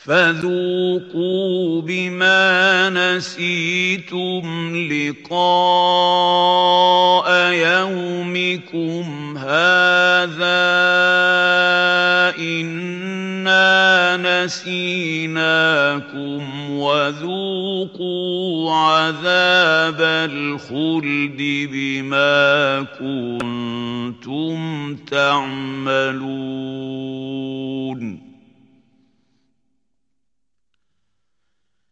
فذوقوا بما نسيتم لقاء يومكم هذا إنا نسيناكم وذوقوا عذاب الخلد بما كنتم تعملون